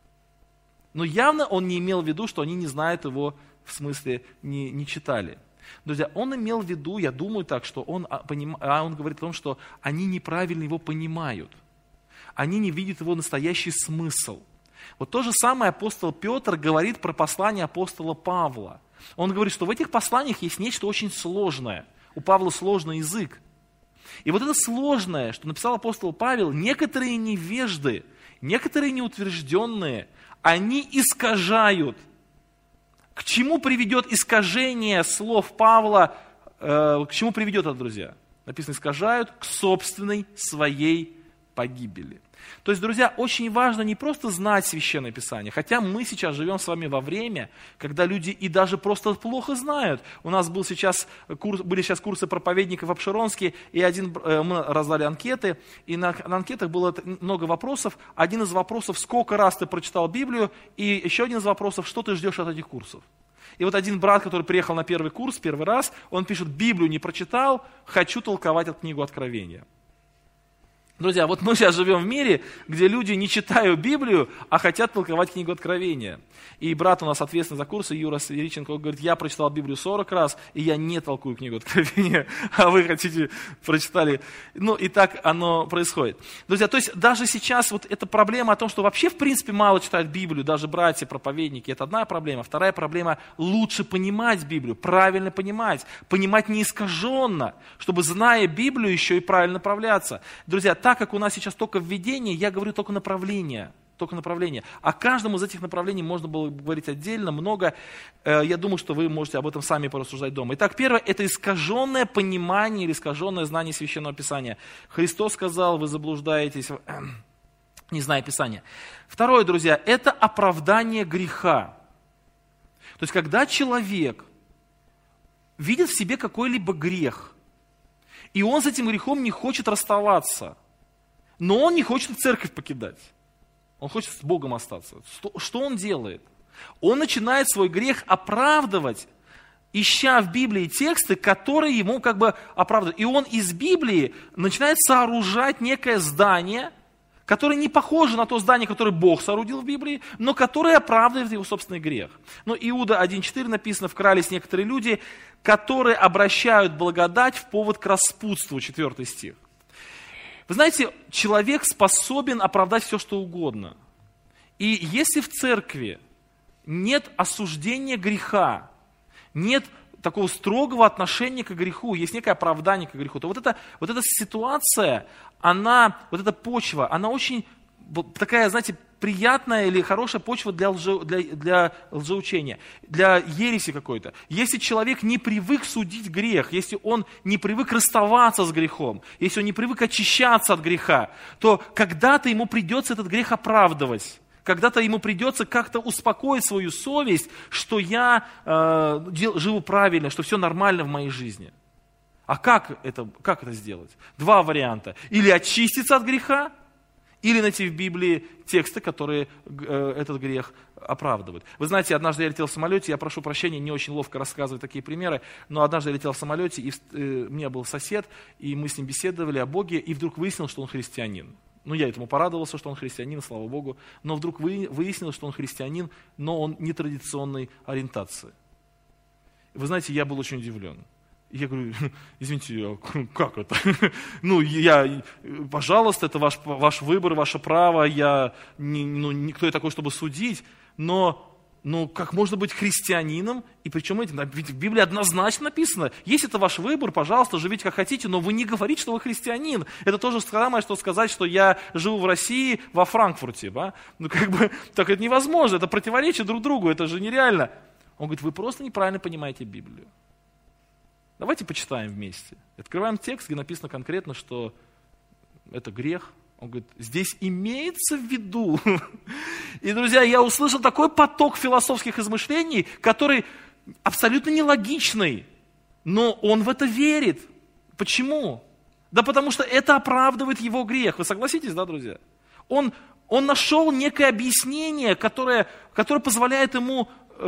Но явно Он не имел в виду, что они не знают его, в смысле не читали. Друзья, Он имел в виду, я думаю так, что Он говорит о том, что они неправильно его понимают. Они не видят его настоящий смысл. Вот то же самое апостол Петр говорит про послание апостола Павла. Он говорит, что в этих посланиях есть нечто очень сложное. У Павла сложный язык. И вот это сложное, что написал апостол Павел, некоторые невежды, некоторые неутвержденные, они искажают. К чему приведет искажение слов Павла? К чему приведет это, друзья? Написано, искажают к собственной своей погибели. То есть, друзья, очень важно не просто знать Священное Писание, хотя мы сейчас живем с вами во время, когда люди и даже просто плохо знают. У нас были сейчас курсы проповедников в Апшеронске, и мы раздали анкеты, и на анкетах было много вопросов. Один из вопросов: сколько раз ты прочитал Библию, и еще один из вопросов: что ты ждешь от этих курсов. И вот один брат, который приехал на первый курс, первый раз, он пишет: Библию не прочитал, хочу толковать эту книгу Откровения. Друзья, вот мы сейчас живем в мире, где люди не читают Библию, а хотят толковать книгу Откровения. И брат у нас ответственный за курсы, Юра Сириченко, он говорит: я прочитал Библию 40 раз, и я не толкую книгу Откровения, а вы хотите, прочитали. Ну и так оно происходит. Друзья, то есть даже сейчас вот эта проблема о том, что вообще в принципе мало читают Библию, даже братья, проповедники, это одна проблема. Вторая проблема: лучше понимать Библию, правильно понимать не искаженно, чтобы, зная Библию, еще и правильно направляться. Друзья, так как у нас сейчас только введение, я говорю только направление. О каждом из этих направлений можно было говорить отдельно, много. Я думаю, что вы можете об этом сами порассуждать дома. Итак, первое – это искаженное понимание или искаженное знание Священного Писания. Христос сказал: вы заблуждаетесь, не зная Писания. Второе, друзья, это оправдание греха. То есть, когда человек видит в себе какой-либо грех, и он с этим грехом не хочет расставаться, но он не хочет церковь покидать. Он хочет с Богом остаться. Что он делает? Он начинает свой грех оправдывать, ища в Библии тексты, которые ему как бы оправдывают. И он из Библии начинает сооружать некое здание, которое не похоже на то здание, которое Бог соорудил в Библии, но которое оправдывает его собственный грех. Но Иуда 1.4 написано: вкрались некоторые люди, которые обращают благодать в повод к распутству, 4 стих. Вы знаете, человек способен оправдать все, что угодно. И если в церкви нет осуждения греха, нет такого строгого отношения к греху, есть некое оправдание к греху, то вот эта ситуация, вот эта почва, она очень такая, знаете, приятная или хорошая почва для лжеучения, для ереси какой-то. Если человек не привык судить грех, если он не привык расставаться с грехом, если он не привык очищаться от греха, то когда-то ему придется этот грех оправдывать. Когда-то ему придется как-то успокоить свою совесть, что я живу правильно, что все нормально в моей жизни. А как это сделать? 2 варианта. Или очиститься от греха, или найти в Библии тексты, которые этот грех оправдывают. Вы знаете, однажды я летел в самолете, я прошу прощения, не очень ловко рассказывать такие примеры, но однажды я летел в самолете, и у меня был сосед, и мы с ним беседовали о Боге, и вдруг выяснилось, что он христианин. Ну, я этому порадовался, что он христианин, слава Богу, но вдруг выяснилось, что он христианин, но он нетрадиционной ориентации. Вы знаете, я был очень удивлен. Я говорю: извините, как это? Пожалуйста, это ваш выбор, ваше право, никто я такой, чтобы судить, но как можно быть христианином, и причем ведь в Библии однозначно написано: если это ваш выбор, пожалуйста, живите как хотите, но вы не говорите, что вы христианин. Это то же самое, что сказать, что я живу в России, во Франкфурте. Да? Так это невозможно, это противоречит друг другу, это же нереально. Он говорит: вы просто неправильно понимаете Библию. Давайте почитаем вместе. Открываем текст, где написано конкретно, что это грех. Он говорит: здесь имеется в виду. И, друзья, я услышал такой поток философских измышлений, который абсолютно нелогичный, но он в это верит. Почему? Да потому что это оправдывает его грех. Вы согласитесь, да, друзья? Он нашел некое объяснение, которое позволяет ему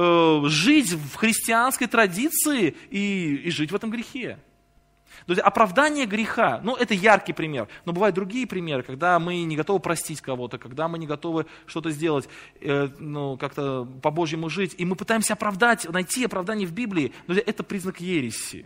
жить в христианской традиции и жить в этом грехе. Друзья, оправдание греха, это яркий пример, но бывают другие примеры, когда мы не готовы простить кого-то, когда мы не готовы что-то сделать, как-то по-божьему жить, и мы пытаемся найти оправдание в Библии. Друзья, это признак ереси.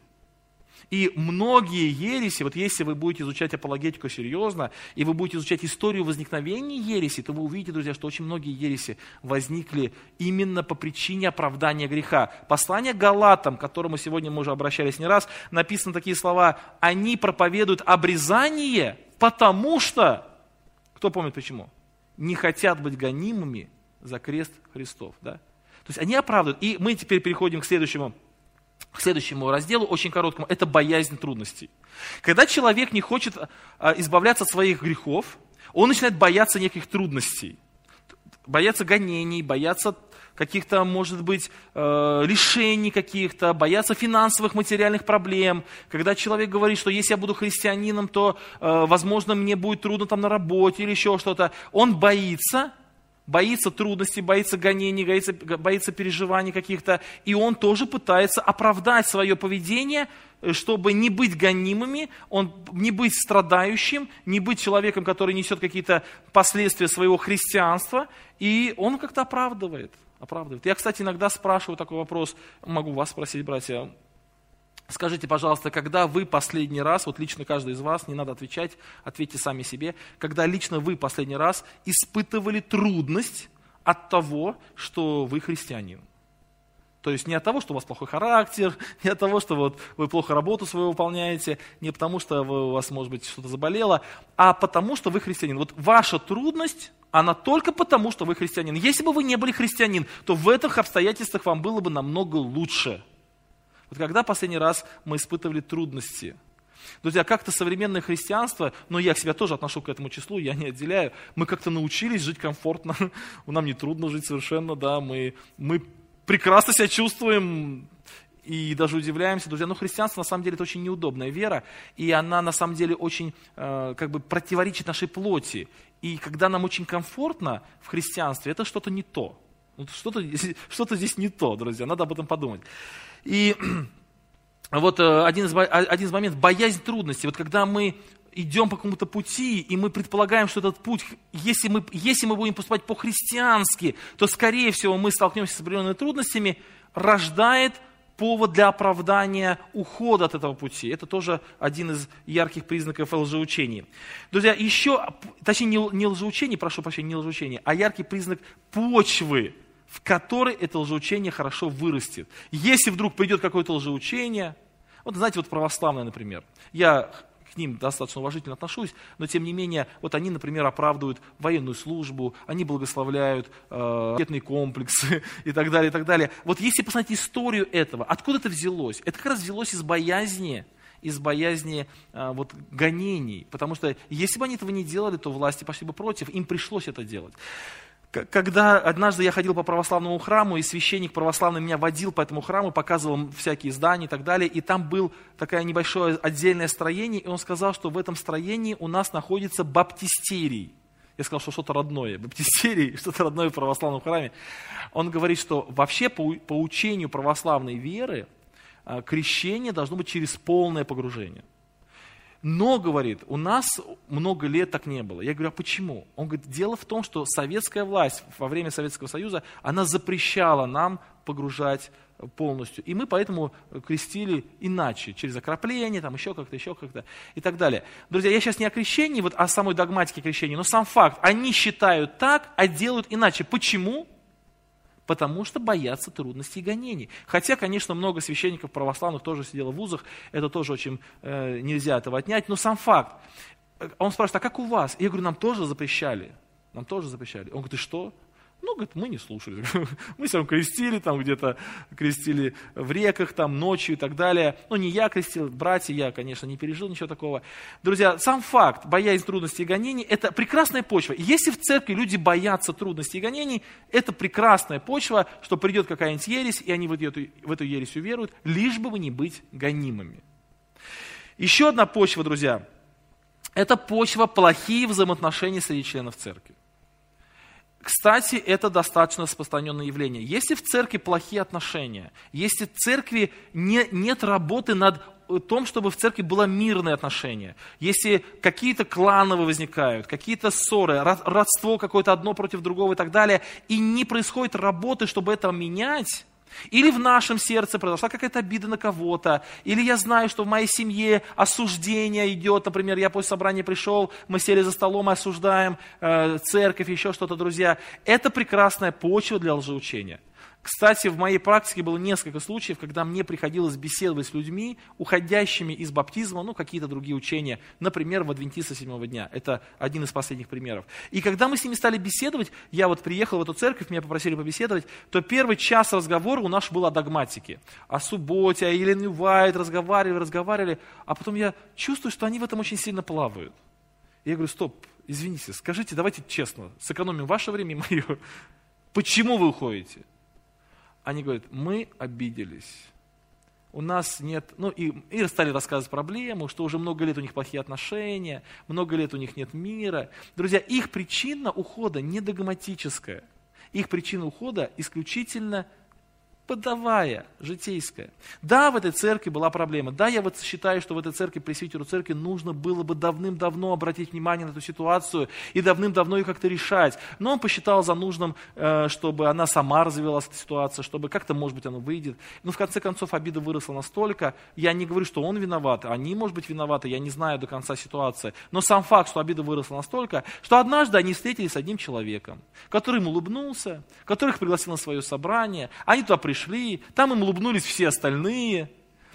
И многие ереси, вот если вы будете изучать апологетику серьезно, и вы будете изучать историю возникновения ереси, то вы увидите, друзья, что очень многие ереси возникли именно по причине оправдания греха. Послание к Галатам, к которому сегодня мы уже обращались не раз, написаны такие слова: «Они проповедуют обрезание, потому что...» Кто помнит почему? «Не хотят быть гонимыми за крест Христов». Да? То есть они оправдывают. И мы теперь переходим к следующему разделу, очень короткому, это боязнь трудностей. Когда человек не хочет избавляться от своих грехов, он начинает бояться неких трудностей. Бояться гонений, бояться каких-то, может быть, лишений каких-то, бояться финансовых, материальных проблем. Когда человек говорит, что если я буду христианином, то, возможно, мне будет трудно там на работе или еще что-то. Он боится трудностей, боится гонений, боится переживаний каких-то, и он тоже пытается оправдать свое поведение, чтобы не быть гонимыми, не быть страдающим, не быть человеком, который несет какие-то последствия своего христианства, и он как-то оправдывает. Я, кстати, иногда спрашиваю такой вопрос, могу вас спросить, братья. Скажите, пожалуйста, когда вы последний раз, вот лично каждый из вас, не надо отвечать, ответьте сами себе, когда лично вы последний раз испытывали трудность от того, что вы христианин? То есть не от того, что у вас плохой характер, не от того, что вы плохо работу свою выполняете, не потому, что у вас, может быть, что-то заболело, а потому, что вы христианин. Вот ваша трудность, она только потому, что вы христианин. Если бы вы не были христианин, то в этих обстоятельствах вам было бы намного лучше. Вот когда последний раз мы испытывали трудности? Друзья, как-то современное христианство, но я себя тоже отношу к этому числу, я не отделяю, мы как-то научились жить комфортно, нам не трудно жить совершенно, да, мы прекрасно себя чувствуем и даже удивляемся, друзья, но христианство на самом деле это очень неудобная вера, и она на самом деле очень противоречит нашей плоти. И когда нам очень комфортно в христианстве, это что-то не то. Что-то здесь не то, друзья, надо об этом подумать. И вот один из моментов, боязнь трудностей. Вот когда мы идем по какому-то пути, и мы предполагаем, что этот путь, если мы будем поступать по-христиански, то, скорее всего, мы столкнемся с определенными трудностями, рождает повод для оправдания ухода от этого пути. Это тоже один из ярких признаков лжеучений. Друзья, точнее не лжеучение, прошу прощения, не лжеучение, а яркий признак почвы, в которой это лжеучение хорошо вырастет. Если вдруг придет какое-то лжеучение, вот знаете, вот православное, например, я к ним достаточно уважительно отношусь, но тем не менее, вот они, например, оправдывают военную службу, они благословляют ракетные комплексы и так далее, и так далее. Вот если посмотреть историю этого, откуда это взялось? Это как раз взялось из боязни гонений, потому что если бы они этого не делали, то власти пошли бы против, им пришлось это делать. Когда однажды я ходил по православному храму, и священник православный меня водил по этому храму, показывал всякие здания и так далее, и там было такое небольшое отдельное строение, и он сказал, что в этом строении у нас находится баптистерий. Я сказал, что что-то родное, баптистерий, что-то родное в православном храме. Он говорит, что вообще по учению православной веры крещение должно быть через полное погружение. Но, говорит, у нас много лет так не было. Я говорю, а почему? Он говорит, дело в том, что советская власть во время Советского Союза, она запрещала нам погружать полностью. И мы поэтому крестили иначе, через окропление, там еще как-то и так далее. Друзья, я сейчас не о крещении, вот о самой догматике крещения, но сам факт, они считают так, а делают иначе. Почему? Потому что боятся трудностей и гонений. Хотя, конечно, много священников православных тоже сидело в вузах, это тоже очень нельзя этого отнять, но сам факт. Он спрашивает, а как у вас? Я говорю, нам тоже запрещали. Он говорит, и что? Ну, говорит, мы не слушали. Мы все равно крестили, там где-то крестили в реках, там ночью и так далее. Ну, не я крестил, братья, я, конечно, не пережил ничего такого. Друзья, сам факт, боязнь трудностей и гонений, это прекрасная почва. Если в церкви люди боятся трудностей и гонений, это прекрасная почва, что придет какая-нибудь ересь, и они в эту ересь уверуют, лишь бы не быть гонимыми. Еще одна почва, друзья, Это почва плохие взаимоотношения среди членов церкви. Кстати, это достаточно распространенное явление. Если в церкви плохие отношения, если в церкви нет работы над том, чтобы в церкви было мирное отношение, если какие-то кланы возникают, какие-то ссоры, родство какое-то одно против другого и так далее, и не происходит работы, чтобы это менять, или в нашем сердце произошла какая-то обида на кого-то, или я знаю, что в моей семье осуждение идет, например, я после собрания пришел, мы сели за столом и осуждаем церковь, еще что-то, друзья. Это прекрасная почва для лжеучения. Кстати, в моей практике было несколько случаев, когда мне приходилось беседовать с людьми, уходящими из баптизма, какие-то другие учения, например, в адвентисты седьмого дня. Это один из последних примеров. И когда мы с ними стали беседовать, я приехал в эту церковь, меня попросили побеседовать, то первый час разговора у нас был о догматике, о субботе, о Елен Уайт, разговаривали, а потом я чувствую, что они в этом очень сильно плавают. И я говорю, стоп, извините, скажите, давайте честно, сэкономим ваше время и мое. Почему вы уходите? Они говорят, мы обиделись, у нас нет, и стали рассказывать проблему, что уже много лет у них плохие отношения, много лет у них нет мира. Друзья, их причина ухода не догматическая, их причина ухода исключительно бытовая, житейская. Да, в этой церкви была проблема. Да, я считаю, что в этой церкви, пресвитеру церкви, нужно было бы давным-давно обратить внимание на эту ситуацию и давным-давно ее как-то решать. Но он посчитал за нужным, чтобы она сама развивалась, эта ситуация, чтобы как-то, может быть, она выйдет. Но в конце концов обида выросла настолько, я не говорю, что он виноват, они, может быть, виноваты, я не знаю до конца ситуации. Но сам факт, что обида выросла настолько, что однажды они встретились с одним человеком, который им улыбнулся, который их пригласил на свое собрание, они туда пришли, там им улыбнулись все остальные,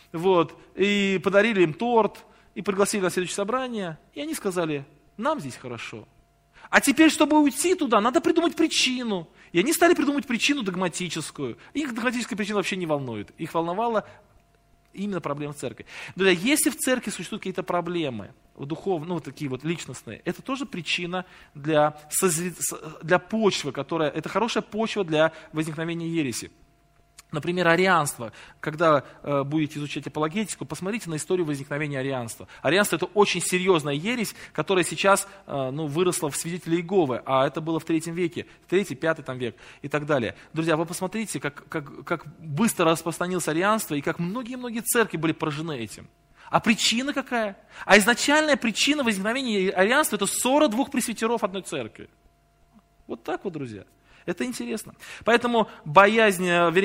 и подарили им торт, и пригласили на следующее собрание, и они сказали, нам здесь хорошо. А теперь, чтобы уйти туда, надо придумать причину. И они стали придумывать причину догматическую. Их догматическая причина вообще не волнует. Их волновала именно проблема в церкви. Друзья, если в церкви существуют какие-то проблемы, духовные, такие личностные, это тоже причина для почвы, это хорошая почва для возникновения ереси. Например, арианство. Когда будете изучать апологетику, посмотрите на историю возникновения арианства. Арианство – это очень серьезная ересь, которая сейчас выросла в свидетелей Иеговы, а это было в 3 веке, 3-5 век и так далее. Друзья, вы посмотрите, как быстро распространилось арианство и как многие-многие церкви были поражены этим. А причина какая? А изначальная причина возникновения арианства – это ссора 2 пресвитеров одной церкви. Вот так друзья. Это интересно. Поэтому боязнь,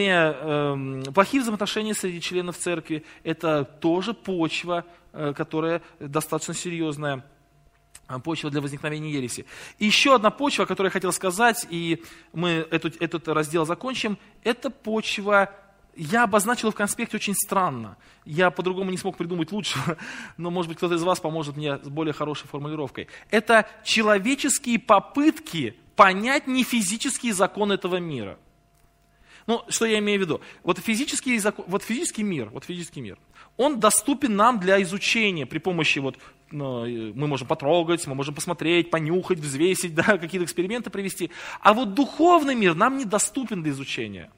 плохие взаимоотношения среди членов церкви, это тоже почва, которая достаточно серьезная, почва для возникновения ереси. И еще одна почва, о которой я хотел сказать, и мы этот раздел закончим, это почва, я обозначил в конспекте очень странно. Я по-другому не смог придумать лучшего, но, может быть, кто-то из вас поможет мне с более хорошей формулировкой. Это человеческие попытки понять нефизические законы этого мира. Что я имею в виду? Физический мир, он доступен нам для изучения при помощи, мы можем потрогать, мы можем посмотреть, понюхать, взвесить, какие-то эксперименты провести. А духовный мир нам недоступен для изучения.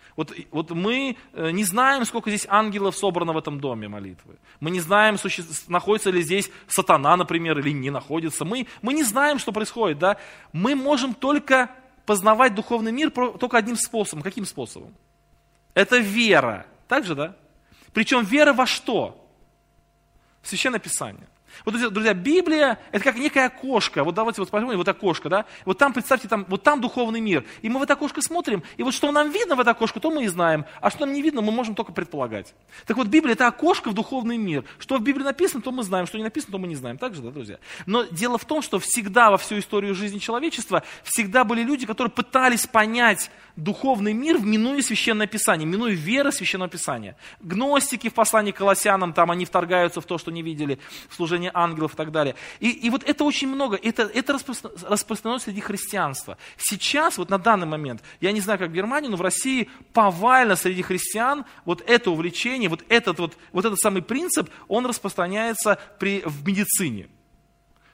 Мы не знаем, сколько здесь ангелов собрано в этом доме молитвы. Мы не знаем, находится ли здесь сатана, например, или не находится. Мы не знаем, что происходит. Да? Мы можем только познавать духовный мир только одним способом. Каким способом? Это вера. Так же, да? Причем вера во что? В Священное Писание. Друзья, Библия – это как некое окошко. Давайте посмотрим, окошко, да? Там, представьте, там духовный мир. И мы в это окошко смотрим, и что нам видно в это окошко, то мы и знаем. А что нам не видно, мы можем только предполагать. Так Библия – это окошко в духовный мир. Что в Библии написано, то мы знаем. Что не написано, то мы не знаем. Так же, да, друзья? Но дело в том, что всегда во всю историю жизни человечества всегда были люди, которые пытались понять духовный мир, минуя Священное Писание, минуя веры Священного Писания. Гностики в послании к Колоссянам, они вторгаются в то, что не видели в служении ангелов и так далее. И это очень много, это распространено среди христианства. Сейчас, на данный момент, я не знаю, как в Германии, но в России повально среди христиан это увлечение, этот самый принцип, он распространяется в медицине.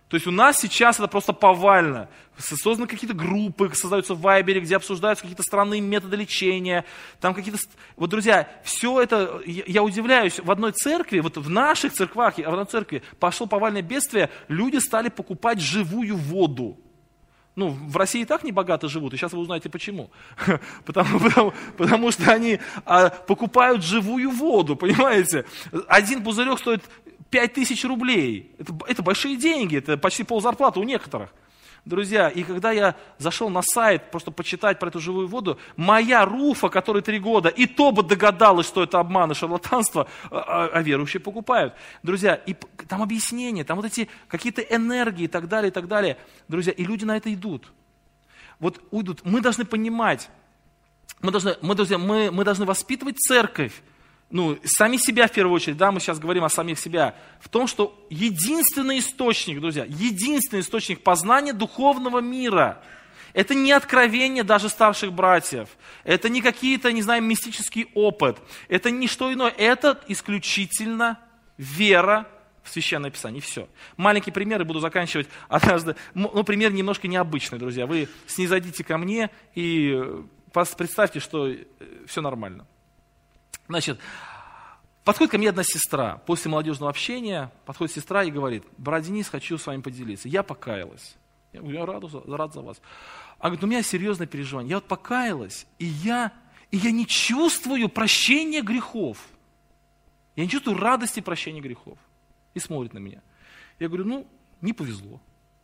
То есть у нас сейчас это просто повально. Созданы какие-то группы, создаются в Вайбере, где обсуждаются какие-то странные методы лечения. Там какие-то... Вот, друзья, все это, я удивляюсь, в одной церкви, вот в наших церквах, в одной церкви пошло повальное бедствие, люди стали покупать живую воду. Ну, в России и так небогато живут, и сейчас вы узнаете почему. Потому что они покупают живую воду, понимаете? Один пузырек стоит 5000 рублей. Это большие деньги, это почти ползарплаты у некоторых. Друзья, и когда я зашел на сайт просто почитать про эту живую воду, моя Руфа, которой 3 года, и то бы догадалась, что это обман и шарлатанство, а верующие покупают. Друзья, и там объяснения, там вот эти какие-то энергии и так далее. Друзья, и люди на это идут. Вот уйдут. Мы должны понимать, мы должны воспитывать церковь, ну, сами себя в первую очередь, да, мы сейчас говорим о самих себя, в том, что единственный источник, друзья, единственный источник познания духовного мира, это не откровение даже старших братьев, это не какие-то, не знаю, мистический опыт, это не что иное, это исключительно вера в Священное Писание, и все. Маленький пример, и буду заканчивать однажды, ну, пример немножко необычный, друзья, вы снизойдите ко мне и представьте, что все нормально. Значит, подходит ко мне одна сестра, после молодежного общения, подходит сестра и говорит: брат Денис, хочу с вами поделиться. Я покаялась. Я говорю: я рад за вас. Она говорит: у меня серьезное переживание. Я вот покаялась, и я не чувствую прощения грехов. Я не чувствую радости прощения грехов. И смотрит на меня. Я говорю: ну, не повезло.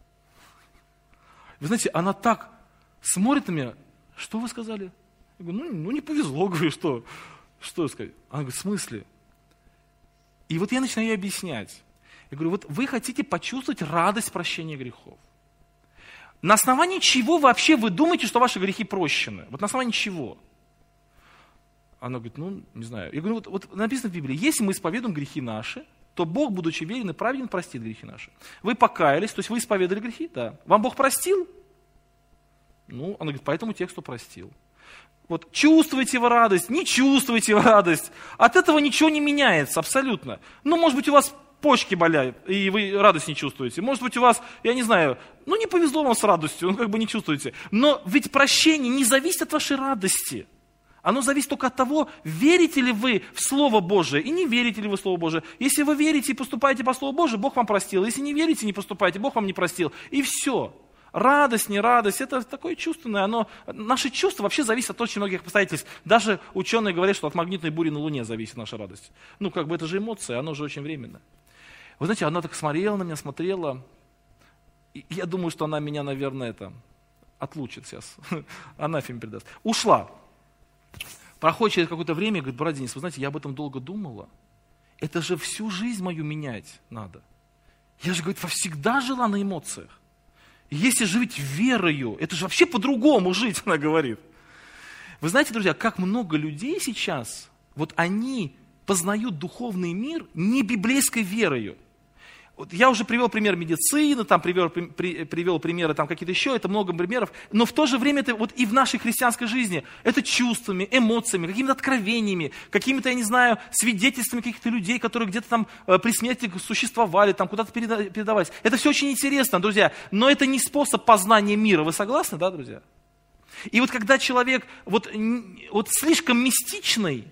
Вы знаете, она так смотрит на меня: что вы сказали? Я говорю: ну не повезло, говорю, что? Что сказать? Она говорит: в смысле? И вот я начинаю ей объяснять. Я говорю: вот вы хотите почувствовать радость прощения грехов. На основании чего вообще вы думаете, что ваши грехи прощены? Вот на основании чего? Она говорит: ну, не знаю. Я говорю: вот написано в Библии: если мы исповедуем грехи наши, то Бог, будучи верен и праведен, простит грехи наши. Вы покаялись, то есть вы исповедовали грехи? Да. Вам Бог простил? Ну, она говорит: по этому тексту простил. Вот, чувствуете вы радость, не чувствуете вы радость. От этого ничего не меняется абсолютно. Ну, может быть, у вас почки болят, и вы радость не чувствуете. Может быть, у вас, я не знаю, ну, не повезло вам с радостью, ну, как бы не чувствуете. Но ведь прощение не зависит от вашей радости. Оно зависит только от того, верите ли вы в Слово Божие и не верите ли вы в Слово Божие. Если вы верите и поступаете по Слову Божию, Бог вам простил. Если не верите и не поступаете, Бог вам не простил. И все. Радость, не радость, это такое чувственное, наши чувства вообще зависят от очень многих обстоятельств. Даже ученые говорят, что от магнитной бури на Луне зависит наша радость. Ну, как бы это же эмоция, оно же очень временно. Вы знаете, она так смотрела на меня, смотрела, и я думаю, что она меня, наверное, отлучит сейчас, анафеме передаст. Ушла. Проходит через какое-то время и говорит: брат Денис, вы знаете, я об этом долго думала, это же всю жизнь мою менять надо. Я же, говорит, всегда жила на эмоциях. Если жить верою, это же вообще по-другому жить, она говорит. Вы знаете, друзья, как много людей сейчас, вот они познают духовный мир не библейской верою. Вот я уже привел пример медицины, там привел примеры там какие-то еще, это много примеров, но в то же время это вот и в нашей христианской жизни, это чувствами, эмоциями, какими-то откровениями, какими-то, я не знаю, свидетельствами каких-то людей, которые где-то там при смерти существовали, там куда-то передавались. Это все очень интересно, друзья, но это не способ познания мира, вы согласны, да, друзья? И вот когда человек вот слишком мистичный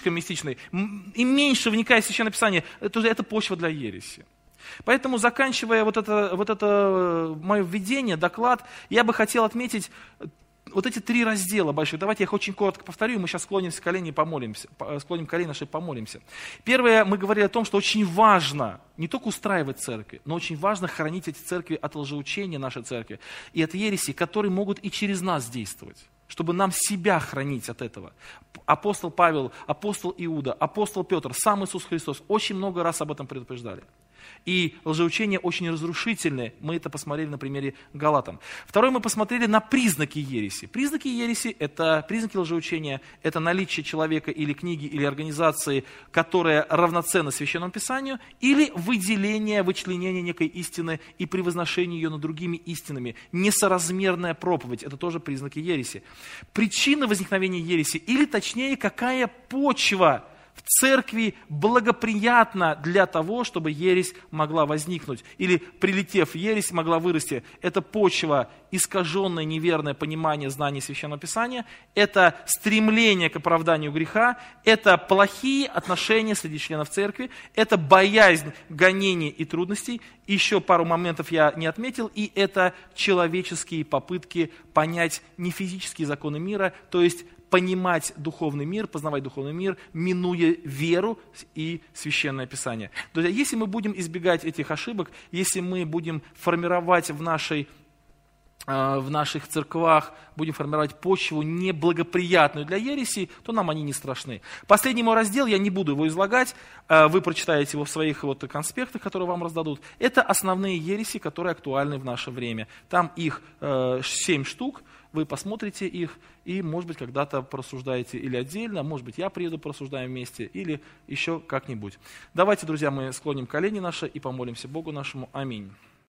и меньше вникает в Священное Писание, это почва для ереси. Поэтому, заканчивая вот это мое введение, доклад, я бы хотел отметить вот эти 3 раздела больших. Давайте я их очень коротко повторю, и мы сейчас склоним колени наши и помолимся. Первое, мы говорили о том, что очень важно не только устраивать церкви, но очень важно хранить эти церкви от лжеучения нашей церкви и от ереси, которые могут и через нас действовать, чтобы нам себя хранить от этого. Апостол Павел, апостол Иуда, апостол Петр, сам Иисус Христос очень много раз об этом предупреждали. И лжеучения очень разрушительные. Мы это посмотрели на примере Галатам. Второе, мы посмотрели на признаки ереси. Признаки ереси, признаки лжеучения, это наличие человека или книги, или организации, которая равноценна Священному Писанию, или вычленение некой истины и превозношение ее над другими истинами. Несоразмерная проповедь, это тоже признаки ереси. Причина возникновения ереси, или точнее, какая почва, в церкви благоприятно для того, чтобы ересь могла возникнуть. Или, прилетев, ересь могла вырасти. Это почва, искаженное, неверное понимание знаний Священного Писания. Это стремление к оправданию греха. Это плохие отношения среди членов церкви. Это боязнь гонений и трудностей. Еще пару моментов я не отметил. И это человеческие попытки понять не физические законы мира, то есть понимать духовный мир, познавать духовный мир, минуя веру и Священное Писание. Друзья, если мы будем избегать этих ошибок, если мы будем формировать в наших церквах, будем формировать почву неблагоприятную для ереси, то нам они не страшны. Последний мой раздел, я не буду его излагать, вы прочитаете его в своих конспектах, которые вам раздадут. Это основные ереси, которые актуальны в наше время. Там их 7 штук. Вы посмотрите их и, может быть, когда-то порассуждаете или отдельно, может быть, я приеду, порассуждаем вместе, или еще как-нибудь. Давайте, друзья, мы склоним колени наши и помолимся Богу нашему. Аминь.